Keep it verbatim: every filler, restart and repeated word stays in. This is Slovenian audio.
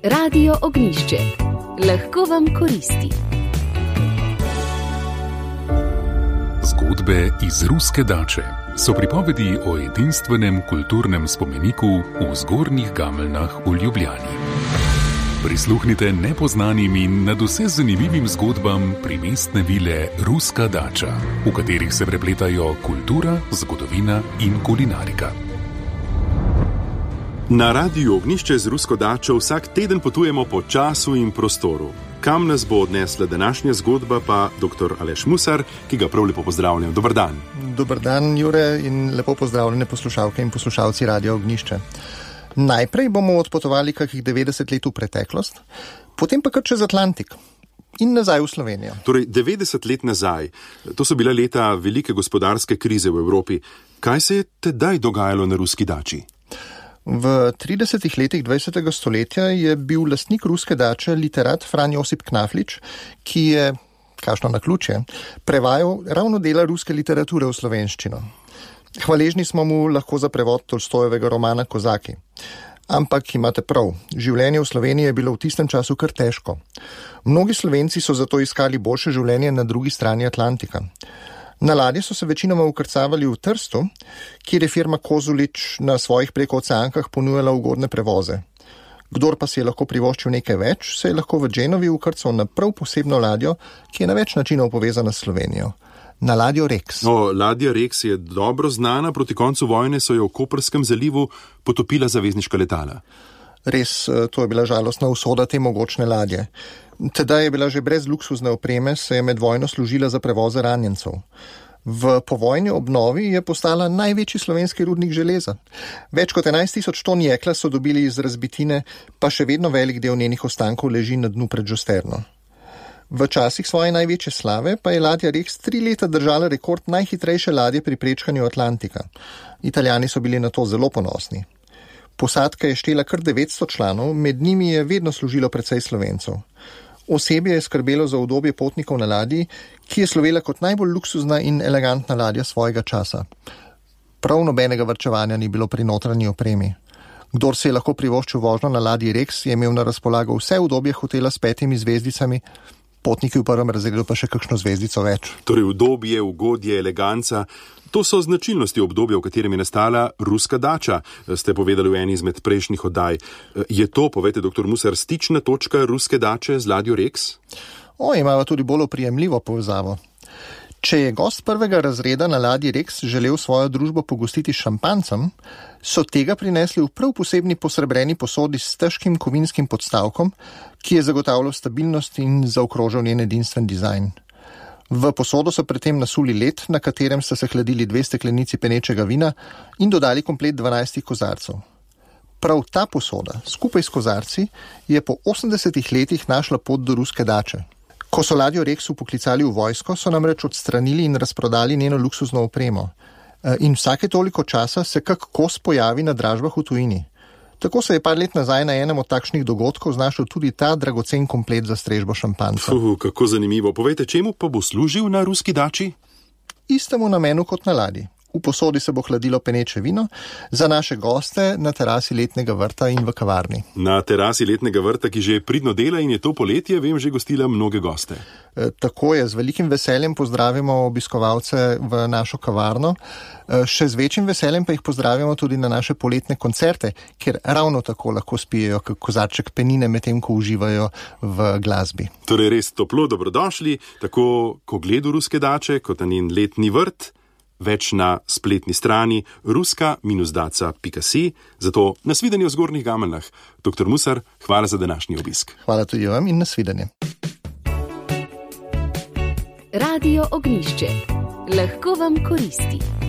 Radio Ognjišče. Lahko vam koristi. Zgodbe iz Ruske dače so pripovedi o edinstvenem kulturnem spomeniku v Zgornjih Gameljnah v Ljubljani. Prisluhnite nepoznanim in nadvse zanimivim zgodbam primestne vile Ruska dača, v katerih se prepletajo kultura, zgodovina in kulinarika. Na Radiu Ognjišče z Rusko dačo vsak teden potujemo po času in prostoru. Kam nas bo odnesla današnja zgodba, pa doktor Aleš Musar, ki ga prav lepo pozdravljam. Dobar dan. Dobar dan, Jure, in lepo pozdravljene poslušalke in poslušalci Radia Ognjišče. Najprej bomo odpotovali kakih devetdeset let v preteklost, potem pa kar čez Atlantik in nazaj v Slovenijo. Torej, devetdeset let nazaj, to so bila leta velike gospodarske krize v Evropi. Kaj se je tedaj dogajalo na Ruski dači? V tridesetih letih dvajsetega stoletja je bil lastnik Ruske dače literat Fran Josip Knaflič, ki je, kakšno naključje, prevajal ravno dela ruske literature v slovenščino. Hvaležni smo mu lahko za prevod Tolstojevega romana Kozaki. Ampak imate prav, življenje v Sloveniji je bilo v tistem času kar težko. Mnogi Slovenci so zato iskali boljše življenje na drugi strani Atlantika. Na ladje so se večinoma ukrcavali v Trstu, kjer je firma Kozulič na svojih prekooceankah ponujala ugodne prevoze. Kdor pa si je lahko privoščil nekaj več, se je lahko v Genovi ukrcal na prav posebno ladjo, ki je na več načinov povezana s Slovenijo. Na ladjo Rex. No, ladja Rex je dobro znana, proti koncu vojne so jo v Koprskem zalivu potopila zavezniška letala. Res, to je bila žalostna usoda te mogočne ladje. Tedaj je bila že brez luksuzne opreme, se je med vojno služila za prevoze ranjencev. V povojni obnovi je postala največji slovenski rudnik železa. Več kot enajst tisoč ton jekla so dobili iz razbitine, pa še vedno velik del njenih ostankov leži na dnu pred Žosterno. V časih svoje največje slave pa je ladja Rex tri leta držala rekord najhitrejše ladje pri prečkanju Atlantika. Italijani so bili na to zelo ponosni. Posadka je štela kar devetsto članov, med njimi je vedno služilo precej Slovencev. Osebje je skrbelo za udobje potnikov na ladji, ki je slovela kot najbolj luksuzna in elegantna ladja svojega časa. Prav nobenega varčevanja ni bilo pri notranji opremi. Kdor se je lahko privoščil vožnjo na ladji Rex, je imel na razpolago vse udobje hotela s petimi zvezdicami, potniki v prvem razredu pa še kakšno zvezdico več. Torej udobje, ugodje, eleganca, to so značilnosti obdobja, v katerem je nastala Ruska dača, ste povedali v eni izmed prejšnjih oddaj. Je to, povejte, doktor Musar, stična točka Ruske dače z ladjo Rex? O, imava tudi bolj oprijemljivo povezavo. Če je gost prvega razreda na ladji Rex želel svojo družbo pogostiti s šampancem, so tega prinesli v prav posebni posrebreni posodi s težkim kovinskim podstavkom, ki je zagotavljal stabilnost in zaokrožal njen edinstven dizajn. V posodo so predtem nasuli led, na katerem sta se hladili dve steklenici penečega vina in dodali komplet dvanajstih kozarcev. Prav ta posoda, skupaj s kozarci, je po osemdesetih letih našla pot do Ruske dače. Ko so ladjo Rex upoklicali v vojsko, so namreč odstranili in razprodali njeno luksuzno opremo. In vsake toliko časa se kak kos pojavi na dražbah v tujini. Tako se je par let nazaj na enem od takšnih dogodkov znašel tudi ta dragocen komplet za strežbo šampanca. Fuh, kako zanimivo. Povejte, čemu pa bo služil na Ruski dači? Istemu namenu kot na ladji. V posodi se bo hladilo peneče vino, za naše goste na terasi letnega vrta in v kavarni. Na terasi letnega vrta, ki že pridno dela in je to poletje, vem, že gostila mnoge goste. E, tako je, z velikim veseljem pozdravimo obiskovalce v našo kavarno, e, še z večjim veseljem pa jih pozdravimo tudi na naše poletne koncerte, kjer ravno tako lahko spijejo kak kozarček penine, medtem ko uživajo v glasbi. Torej res toplo dobrodošli, tako ko gledu Ruske dače, kot na njen letni vrt. Več na spletni strani ruska daca pika si, zato nasvidenje v Zgornjih Gameljnah. Doktor Musar, hvala za današnji obisk. Hvala tudi vam in nasvidenje. Radio Ognjišče. Lahko vam koristi.